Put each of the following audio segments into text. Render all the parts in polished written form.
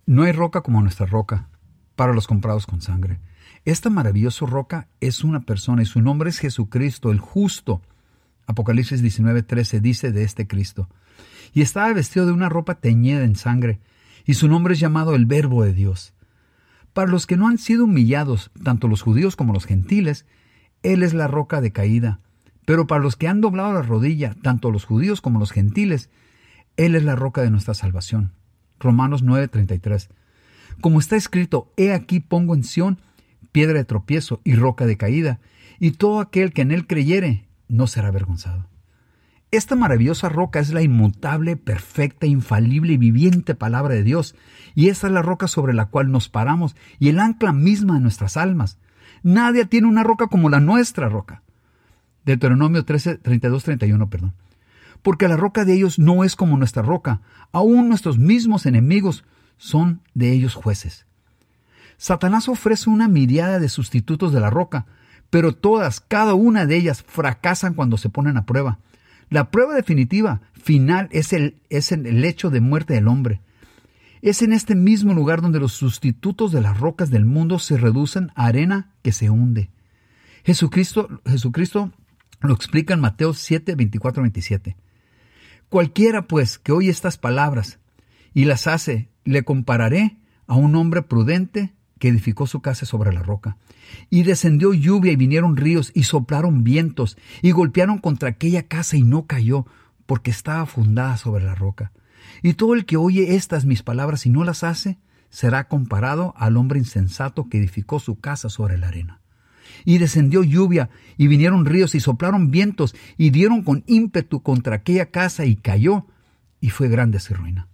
No hay roca como nuestra roca para los comprados con sangre. Esta maravillosa roca es una persona y su nombre es Jesucristo, el justo. Apocalipsis 19:13 dice de este Cristo. Y estaba vestido de una ropa teñida en sangre, y su nombre es llamado el Verbo de Dios. Para los que no han sido humillados, tanto los judíos como los gentiles, Él es la roca de caída. Pero para los que han doblado la rodilla, tanto los judíos como los gentiles, Él es la roca de nuestra salvación. Romanos 9:33. Como está escrito, he aquí pongo en Sión piedra de tropiezo y roca de caída, y todo aquel que en Él creyere no será avergonzado. Esta maravillosa roca es la inmutable, perfecta, infalible y viviente palabra de Dios, y esta es la roca sobre la cual nos paramos y el ancla misma de nuestras almas. Nadie tiene una roca como la nuestra roca. Deuteronomio 32:31. Porque la roca de ellos no es como nuestra roca, aún nuestros mismos enemigos son de ellos jueces. Satanás ofrece una miríada de sustitutos de la roca, pero todas, cada una de ellas, fracasan cuando se ponen a prueba. La prueba definitiva, final, es el hecho de muerte del hombre. Es en este mismo lugar donde los sustitutos de las rocas del mundo se reducen a arena que se hunde. Jesucristo lo explica en Mateo 7:24-27. Cualquiera, pues, que oye estas palabras y las hace, le compararé a un hombre prudente que edificó su casa sobre la roca. Y descendió lluvia y vinieron ríos y soplaron vientos y golpearon contra aquella casa y no cayó, porque estaba fundada sobre la roca. Y todo el que oye estas mis palabras y no las hace, será comparado al hombre insensato que edificó su casa sobre la arena. Y descendió lluvia y vinieron ríos y soplaron vientos y dieron con ímpetu contra aquella casa y cayó, y fue grande su ruina.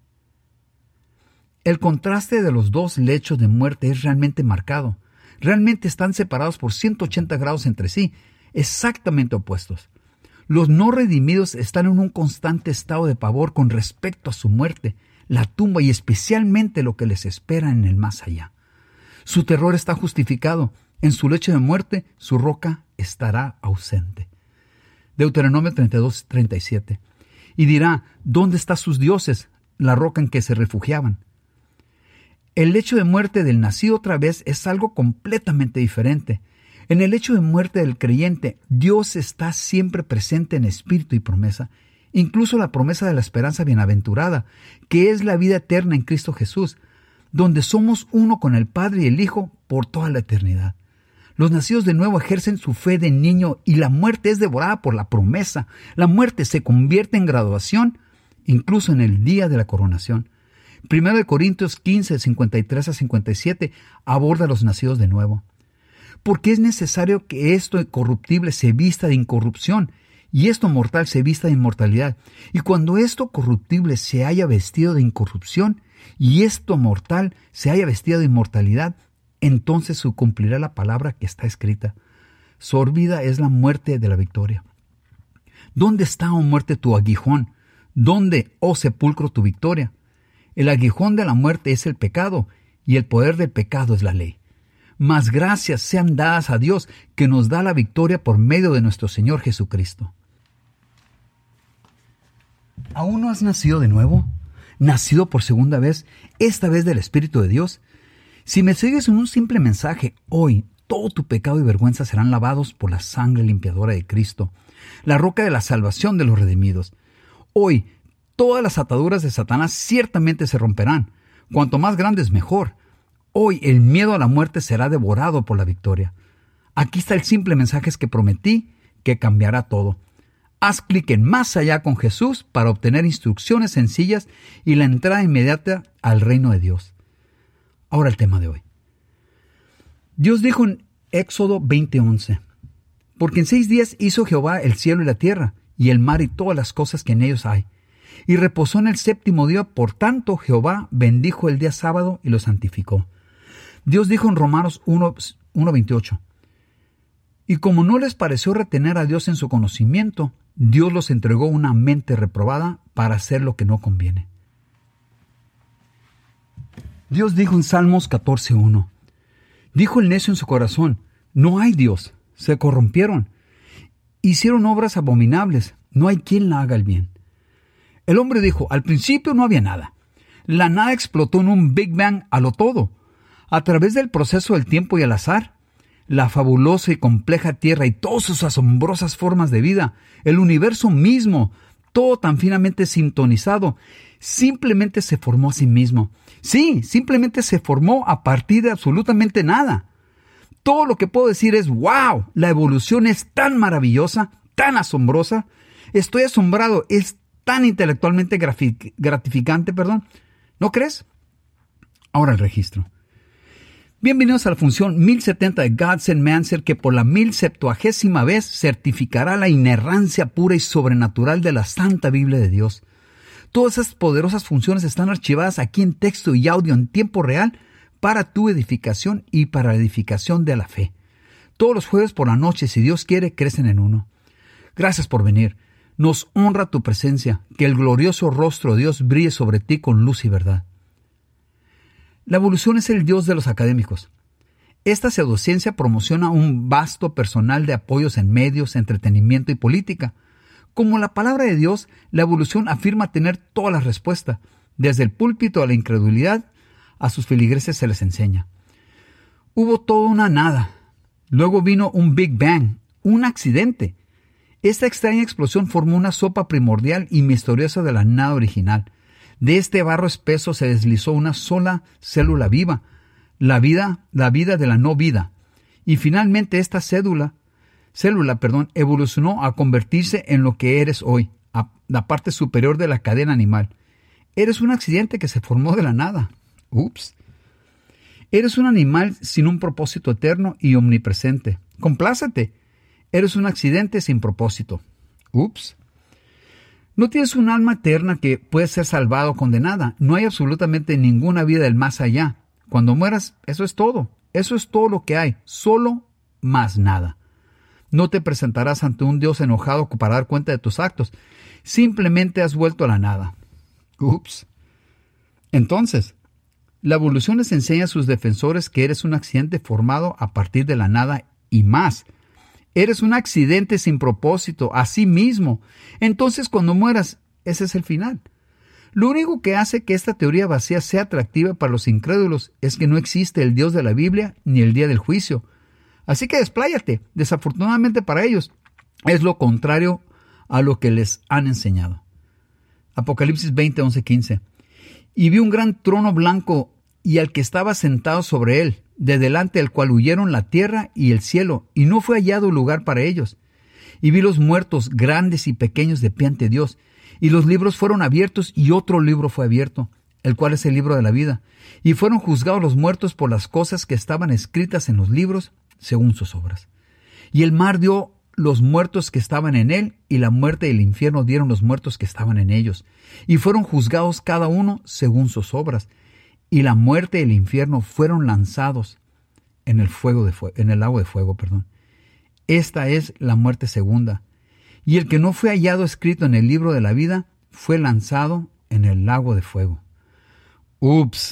El contraste de los dos lechos de muerte es realmente marcado. Realmente están separados por 180 grados entre sí, exactamente opuestos. Los no redimidos están en un constante estado de pavor con respecto a su muerte, la tumba y especialmente lo que les espera en el más allá. Su terror está justificado. En su lecho de muerte, su roca estará ausente. Deuteronomio 32:37. Y dirá, ¿dónde están sus dioses, la roca en que se refugiaban? El lecho de muerte del nacido otra vez es algo completamente diferente. En el lecho de muerte del creyente, Dios está siempre presente en espíritu y promesa, incluso la promesa de la esperanza bienaventurada, que es la vida eterna en Cristo Jesús, donde somos uno con el Padre y el Hijo por toda la eternidad. Los nacidos de nuevo ejercen su fe de niño y la muerte es devorada por la promesa. La muerte se convierte en graduación, incluso en el día de la coronación. 1 Corintios 15, 53-57 aborda a los nacidos de nuevo. Porque es necesario que esto corruptible se vista de incorrupción y esto mortal se vista de inmortalidad. Y cuando esto corruptible se haya vestido de incorrupción y esto mortal se haya vestido de inmortalidad, entonces se cumplirá la palabra que está escrita. Sórbida es la muerte de la victoria. ¿Dónde está, oh muerte, tu aguijón? ¿Dónde, oh sepulcro, tu victoria? El aguijón de la muerte es el pecado, y el poder del pecado es la ley. Mas gracias sean dadas a Dios, que nos da la victoria por medio de nuestro Señor Jesucristo. ¿Aún no has nacido de nuevo? ¿Nacido por segunda vez, esta vez del Espíritu de Dios? Si me sigues en un simple mensaje, hoy todo tu pecado y vergüenza serán lavados por la sangre limpiadora de Cristo, la roca de la salvación de los redimidos. Hoy, todas las ataduras de Satanás ciertamente se romperán. Cuanto más grandes, mejor. Hoy el miedo a la muerte será devorado por la victoria. Aquí está el simple mensaje que prometí que cambiará todo. Haz clic en Más Allá con Jesús para obtener instrucciones sencillas y la entrada inmediata al reino de Dios. Ahora el tema de hoy. Dios dijo en Éxodo 20:11, porque en 6 días hizo Jehová el cielo y la tierra, y el mar y todas las cosas que en ellos hay. Y reposó en el 7º día, por tanto Jehová bendijo el día sábado y lo santificó. Dios dijo en Romanos 1:28, y como no les pareció retener a Dios en su conocimiento, Dios los entregó una mente reprobada para hacer lo que no conviene. Dios dijo en Salmos 14:1, dijo el necio en su corazón, no hay Dios, se corrompieron, hicieron obras abominables, no hay quien la haga el bien. El hombre dijo, al principio no había nada. La nada explotó en un Big Bang a lo todo. A través del proceso del tiempo y el azar, la fabulosa y compleja Tierra y todas sus asombrosas formas de vida, el universo mismo, todo tan finamente sintonizado, simplemente se formó a sí mismo. Sí, simplemente se formó a partir de absolutamente nada. Todo lo que puedo decir es, wow, la evolución es tan maravillosa, tan asombrosa. Estoy asombrado, es tan intelectualmente gratificante, ¿no crees? Ahora el registro. Bienvenidos a la función 1070 de Gods&Manzer, que por la 1070ª vez certificará la inerrancia pura y sobrenatural de la Santa Biblia de Dios. Todas esas poderosas funciones están archivadas aquí en texto y audio en tiempo real para tu edificación y para la edificación de la fe. Todos los jueves por la noche, si Dios quiere, crecen en uno. Gracias por venir. Nos honra tu presencia, que el glorioso rostro de Dios brille sobre ti con luz y verdad. La evolución es el Dios de los académicos. Esta pseudociencia promociona un vasto personal de apoyos en medios, entretenimiento y política. Como la palabra de Dios, la evolución afirma tener todas las respuestas. Desde el púlpito a la incredulidad, a sus feligreses se les enseña. Hubo toda una nada. Luego vino un Big Bang, un accidente. Esta extraña explosión formó una sopa primordial y misteriosa de la nada original. De este barro espeso se deslizó una sola célula viva, la vida de la no vida. Y finalmente esta célula, evolucionó a convertirse en lo que eres hoy, la parte superior de la cadena animal. Eres un accidente que se formó de la nada. Ups. Eres un animal sin un propósito eterno y omnipresente. Complácete. Eres un accidente sin propósito. Ups. No tienes un alma eterna que puede ser salvada o condenada. No hay absolutamente ninguna vida del más allá. Cuando mueras, eso es todo. Eso es todo lo que hay. Solo más nada. No te presentarás ante un Dios enojado para dar cuenta de tus actos. Simplemente has vuelto a la nada. Ups. Entonces, la evolución les enseña a sus defensores que eres un accidente formado a partir de la nada y más. Eres un accidente sin propósito, a sí mismo. Entonces, cuando mueras, ese es el final. Lo único que hace que esta teoría vacía sea atractiva para los incrédulos es que no existe el Dios de la Biblia ni el día del juicio. Así que despláyate. Desafortunadamente para ellos, es lo contrario a lo que les han enseñado. Apocalipsis 20, 11, 15. Y vi un gran trono blanco y al que estaba sentado sobre él, de delante del cual huyeron la tierra y el cielo, y no fue hallado lugar para ellos. Y vi los muertos, grandes y pequeños, de pie ante Dios, y los libros fueron abiertos, y otro libro fue abierto, el cual es el libro de la vida. Y fueron juzgados los muertos por las cosas que estaban escritas en los libros, según sus obras. Y el mar dio los muertos que estaban en él, y la muerte y el infierno dieron los muertos que estaban en ellos. Y fueron juzgados cada uno según sus obras. Y la muerte y el infierno fueron lanzados en el lago de fuego. Esta es la muerte segunda. Y el que no fue hallado escrito en el libro de la vida fue lanzado en el lago de fuego. Ups.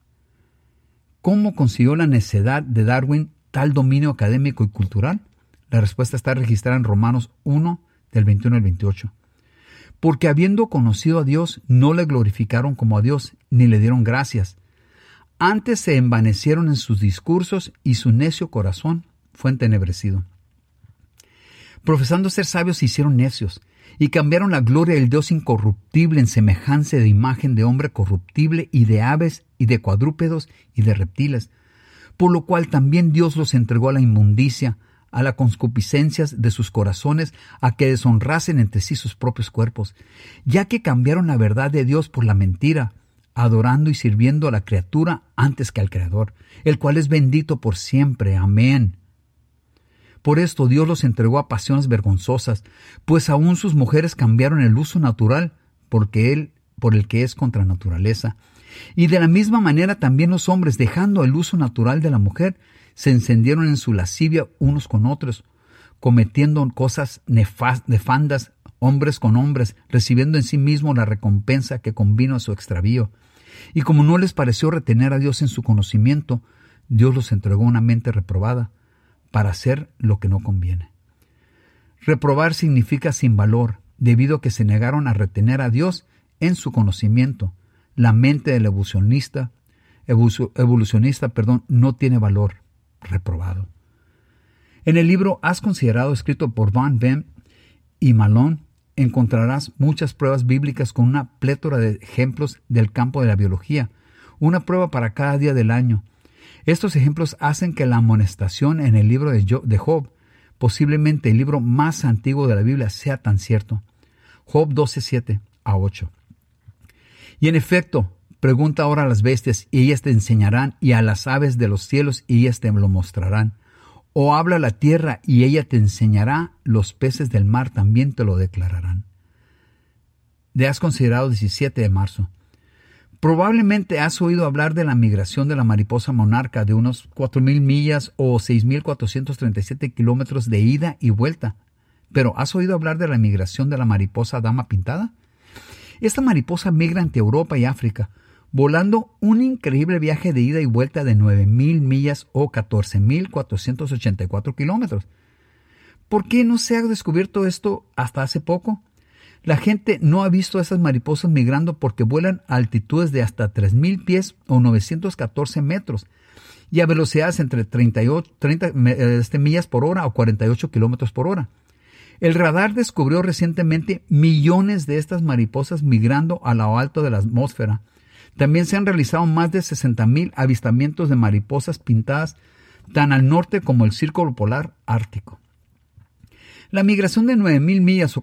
¿Cómo consiguió la necedad de Darwin tal dominio académico y cultural? La respuesta está registrada en Romanos 1, del 21 al 28. Porque habiendo conocido a Dios, no le glorificaron como a Dios, ni le dieron gracias. Antes se envanecieron en sus discursos y su necio corazón fue entenebrecido. Profesando ser sabios se hicieron necios y cambiaron la gloria del Dios incorruptible en semejanza de imagen de hombre corruptible y de aves y de cuadrúpedos y de reptiles, por lo cual también Dios los entregó a la inmundicia, a las concupiscencias de sus corazones, a que deshonrasen entre sí sus propios cuerpos, ya que cambiaron la verdad de Dios por la mentira, adorando y sirviendo a la criatura antes que al Creador, el cual es bendito por siempre. Amén. Por esto Dios los entregó a pasiones vergonzosas, pues aún sus mujeres cambiaron el uso natural por el que es contra naturaleza. Y de la misma manera también los hombres, dejando el uso natural de la mujer, se encendieron en su lascivia unos con otros, cometiendo cosas nefandas, hombres con hombres, recibiendo en sí mismos la recompensa que convino a su extravío. Y como no les pareció retener a Dios en su conocimiento, Dios los entregó una mente reprobada para hacer lo que no conviene. Reprobar significa sin valor, debido a que se negaron a retener a Dios en su conocimiento, la mente del evolucionista, no tiene valor, reprobado. En el libro Has considerado, escrito por Van Venn y Malone, encontrarás muchas pruebas bíblicas con una plétora de ejemplos del campo de la biología, una prueba para cada día del año. Estos ejemplos hacen que la amonestación en el libro de Job, posiblemente el libro más antiguo de la Biblia, sea tan cierto. Job 12:7-8. Y en efecto, pregunta ahora a las bestias, y ellas te enseñarán, y a las aves de los cielos, y ellas te lo mostrarán. O habla la tierra, y ella te enseñará, los peces del mar también te lo declararán. De Has considerado, 17 de marzo. Probablemente has oído hablar de la migración de la mariposa monarca de unos 4,000 millas o 6,437 kilómetros de ida y vuelta. Pero ¿has oído hablar de la migración de la mariposa dama pintada? Esta mariposa migra entre Europa y África, volando un increíble viaje de ida y vuelta de 9,000 millas o 14,484 kilómetros. ¿Por qué no se ha descubierto esto hasta hace poco? La gente no ha visto a esas mariposas migrando porque vuelan a altitudes de hasta 3,000 pies o 914 metros y a velocidades entre 30 millas por hora o 48 kilómetros por hora. El radar descubrió recientemente millones de estas mariposas migrando a lo alto de la atmósfera. También se han realizado más de 60,000 avistamientos de mariposas pintadas tan al norte como el Círculo Polar Ártico. La migración de 9,000 millas o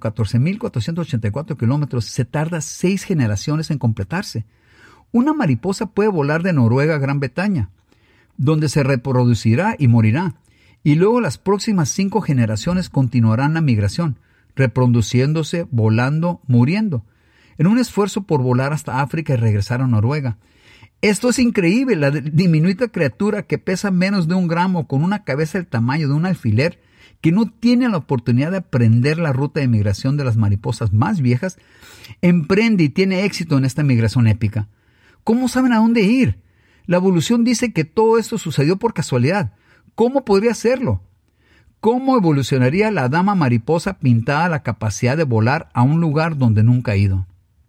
14,484 kilómetros se tarda 6 generaciones en completarse. Una mariposa puede volar de Noruega a Gran Bretaña, donde se reproducirá y morirá, y luego las próximas 5 generaciones continuarán la migración, reproduciéndose, volando, muriendo, en un esfuerzo por volar hasta África y regresar a Noruega. Esto es increíble. La diminuta criatura que pesa menos de 1 gramo, con una cabeza del tamaño de un alfiler, que no tiene la oportunidad de aprender la ruta de migración de las mariposas más viejas, emprende y tiene éxito en esta migración épica. ¿Cómo saben a dónde ir? La evolución dice que todo esto sucedió por casualidad. ¿Cómo podría serlo? ¿Cómo evolucionaría la dama mariposa pintada la capacidad de volar a un lugar donde nunca ha ido?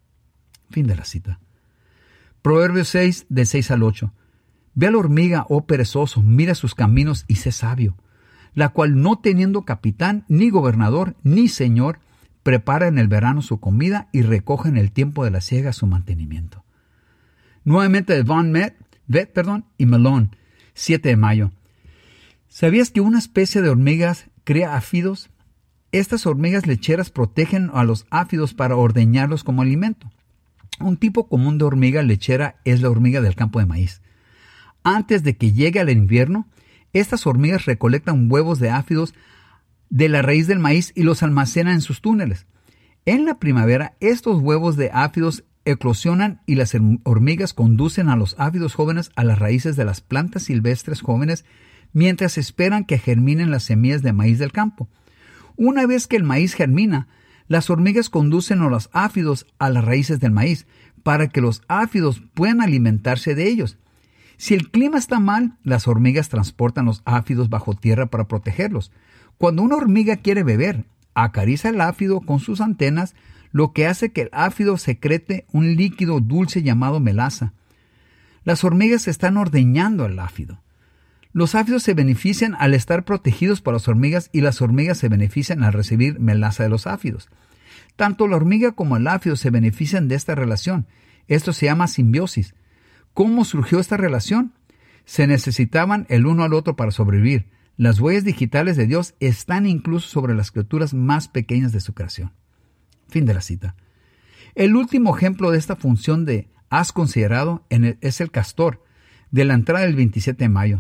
Fin de la cita. Proverbios 6, del 6 al 8. Ve a la hormiga, oh perezoso, mira sus caminos y sé sabio, la cual no teniendo capitán, ni gobernador, ni señor, prepara en el verano su comida y recoge en el tiempo de la siega su mantenimiento. Nuevamente de Van Vett y Malone, 7 de mayo. ¿Sabías que una especie de hormigas cría áfidos? Estas hormigas lecheras protegen a los áfidos para ordeñarlos como alimento. Un tipo común de hormiga lechera es la hormiga del campo de maíz. Antes de que llegue el invierno, estas hormigas recolectan huevos de áfidos de la raíz del maíz y los almacenan en sus túneles. En la primavera, estos huevos de áfidos eclosionan y las hormigas conducen a los áfidos jóvenes a las raíces de las plantas silvestres jóvenes mientras esperan que germinen las semillas de maíz del campo. Una vez que el maíz germina, las hormigas conducen a los áfidos a las raíces del maíz para que los áfidos puedan alimentarse de ellos. Si el clima está mal, las hormigas transportan los áfidos bajo tierra para protegerlos. Cuando una hormiga quiere beber, acaricia el áfido con sus antenas, lo que hace que el áfido secrete un líquido dulce llamado melaza. Las hormigas están ordeñando al áfido. Los áfidos se benefician al estar protegidos por las hormigas y las hormigas se benefician al recibir melaza de los áfidos. Tanto la hormiga como el áfido se benefician de esta relación. Esto se llama simbiosis. ¿Cómo surgió esta relación? Se necesitaban el uno al otro para sobrevivir. Las huellas digitales de Dios están incluso sobre las criaturas más pequeñas de su creación. Fin de la cita. El último ejemplo de esta función de has considerado es el castor, de la entrada del 27 de mayo.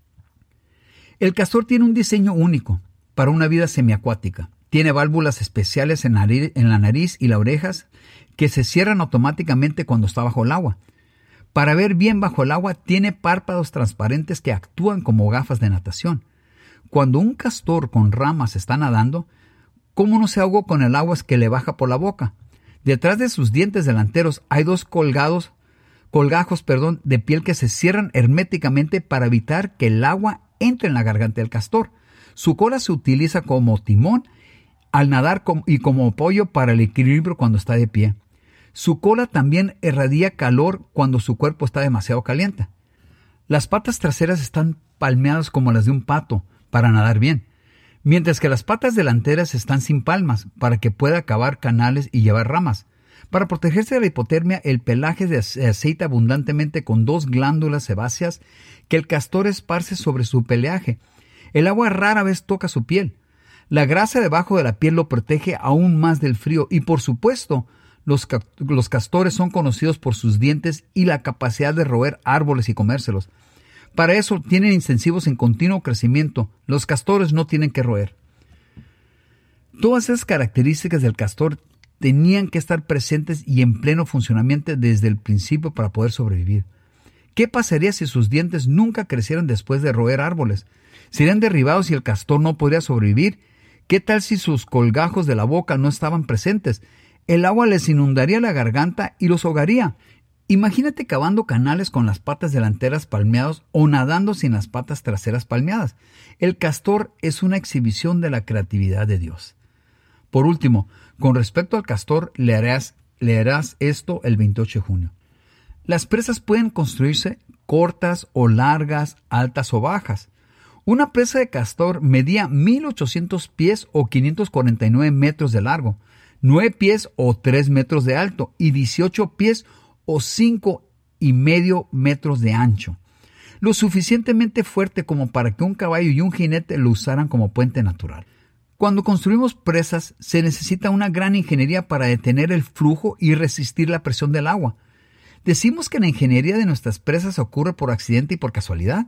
El castor tiene un diseño único para una vida semiacuática. Tiene válvulas especiales en la nariz y las orejas que se cierran automáticamente cuando está bajo el agua. Para ver bien bajo el agua, tiene párpados transparentes que actúan como gafas de natación. Cuando un castor con ramas está nadando, ¿cómo no se ahogó con el agua que le baja por la boca? Detrás de sus dientes delanteros hay 2 colgajos de piel que se cierran herméticamente para evitar que el agua entre en la garganta del castor. Su cola se utiliza como timón al nadar y como apoyo para el equilibrio cuando está de pie. Su cola también irradia calor cuando su cuerpo está demasiado caliente. Las patas traseras están palmeadas como las de un pato para nadar bien, mientras que las patas delanteras están sin palmas para que pueda cavar canales y llevar ramas. Para protegerse de la hipotermia, el pelaje se aceita abundantemente con 2 glándulas sebáceas que el castor esparce sobre su pelaje. El agua rara vez toca su piel. La grasa debajo de la piel lo protege aún más del frío y, por supuesto, los castores son conocidos por sus dientes y la capacidad de roer árboles y comérselos. Para eso tienen intensivos en continuo crecimiento. Los castores no tienen que roer. Todas esas características del castor tenían que estar presentes y en pleno funcionamiento desde el principio para poder sobrevivir. ¿Qué pasaría si sus dientes nunca crecieran después de roer árboles? ¿Serían derribados y el castor no podría sobrevivir? ¿Qué tal si sus colgajos de la boca no estaban presentes? El agua les inundaría la garganta y los ahogaría. Imagínate cavando canales con las patas delanteras palmeadas o nadando sin las patas traseras palmeadas. El castor es una exhibición de la creatividad de Dios. Por último, con respecto al castor, le harás esto el 28 de junio. Las presas pueden construirse cortas o largas, altas o bajas. Una presa de castor medía 1,800 pies o 549 metros de largo, 9 pies o 3 metros de alto y 18 pies o 5,5 metros de ancho. Lo suficientemente fuerte como para que un caballo y un jinete lo usaran como puente natural. Cuando construimos presas, se necesita una gran ingeniería para detener el flujo y resistir la presión del agua. ¿Decimos que la ingeniería de nuestras presas ocurre por accidente y por casualidad?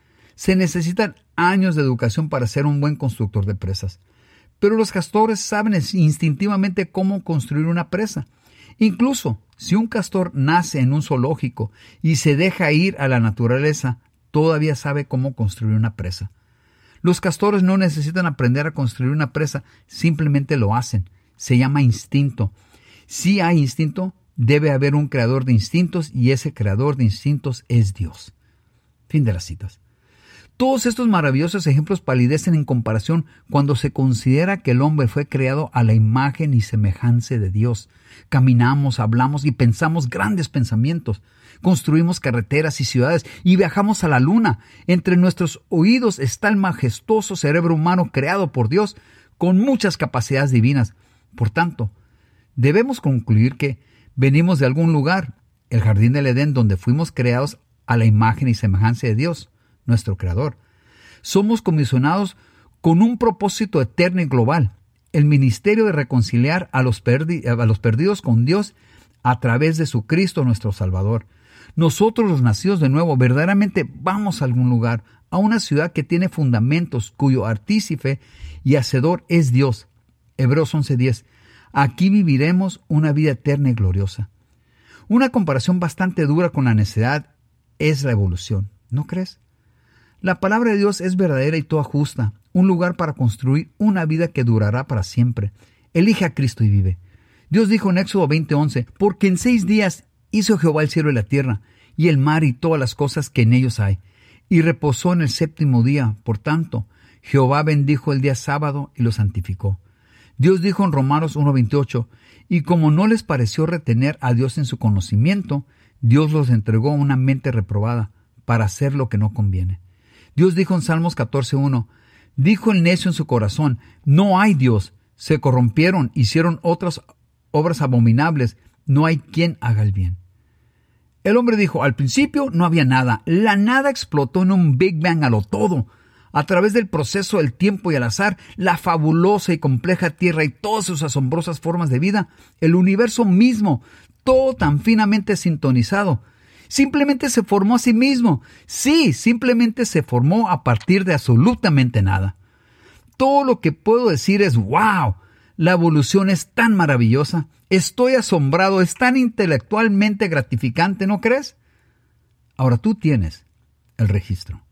Se necesitan años de educación para ser un buen constructor de presas. Pero los castores saben instintivamente cómo construir una presa. Incluso si un castor nace en un zoológico y se deja ir a la naturaleza, todavía sabe cómo construir una presa. Los castores no necesitan aprender a construir una presa, simplemente lo hacen. Se llama instinto. Si hay instinto, debe haber un creador de instintos y ese creador de instintos es Dios. Fin de las citas. Todos estos maravillosos ejemplos palidecen en comparación cuando se considera que el hombre fue creado a la imagen y semejanza de Dios. Caminamos, hablamos y pensamos grandes pensamientos. Construimos carreteras y ciudades y viajamos a la luna. Entre nuestros oídos está el majestuoso cerebro humano creado por Dios con muchas capacidades divinas. Por tanto, debemos concluir que venimos de algún lugar, el jardín del Edén, donde fuimos creados a la imagen y semejanza de Dios, nuestro Creador. Somos comisionados con un propósito eterno y global, el ministerio de reconciliar a los perdidos con Dios a través de su Cristo nuestro Salvador. Nosotros los nacidos de nuevo verdaderamente vamos a algún lugar, a una ciudad que tiene fundamentos, cuyo artífice y hacedor es Dios. Hebreos 11:10. Aquí viviremos una vida eterna y gloriosa. Una comparación bastante dura con la necedad es la evolución, ¿no crees? La palabra de Dios es verdadera y toda justa, un lugar para construir una vida que durará para siempre. Elige a Cristo y vive. Dios dijo en Éxodo 20:11, porque en 6 días hizo Jehová el cielo y la tierra, y el mar y todas las cosas que en ellos hay, y reposó en el 7º día. Por tanto, Jehová bendijo el día sábado y lo santificó. Dios dijo en Romanos 1:28, y como no les pareció retener a Dios en su conocimiento, Dios los entregó a una mente reprobada para hacer lo que no conviene. Dios dijo en Salmos 14:1, dijo el necio en su corazón, no hay Dios, se corrompieron, hicieron otras obras abominables, no hay quien haga el bien. El hombre dijo, al principio no había nada, la nada explotó en un Big Bang a lo todo. A través del proceso del tiempo y el azar, la fabulosa y compleja tierra y todas sus asombrosas formas de vida, el universo mismo, todo tan finamente sintonizado, simplemente se formó a sí mismo. Sí, simplemente se formó a partir de absolutamente nada. Todo lo que puedo decir es ¡wow! La evolución es tan maravillosa. Estoy asombrado, es tan intelectualmente gratificante, ¿no crees? Ahora tú tienes el registro.